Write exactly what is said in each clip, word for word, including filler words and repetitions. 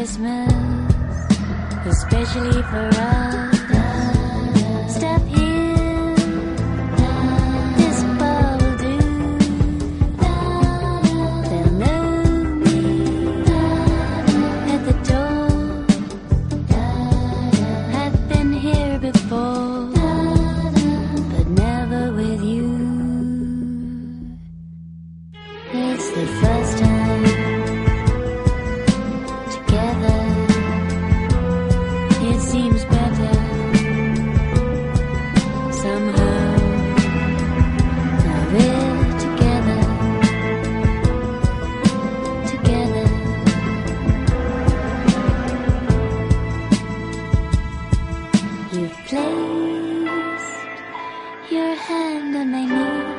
Christmas, especially for us. Step here, this bar will do. They'll know me at the door. I've been here before, but never with you. It's the first time together. It seems better somehow. Now we're together, together. You've placed your hand on my knee.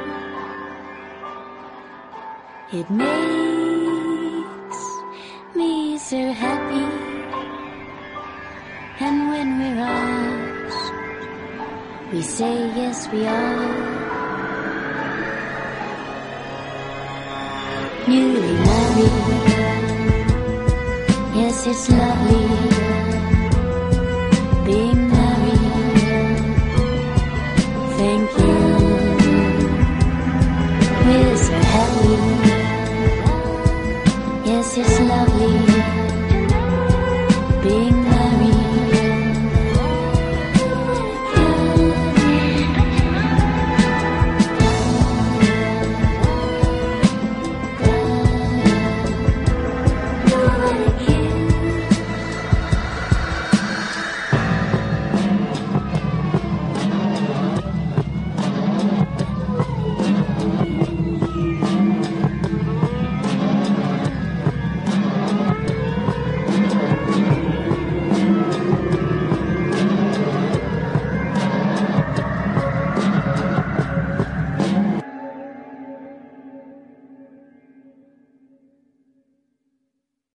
It makes me so happy. And when we're asked, we say yes we are. Newly married, yes it's lovely being married. Thank you, we're so happy. Yes, it's lovely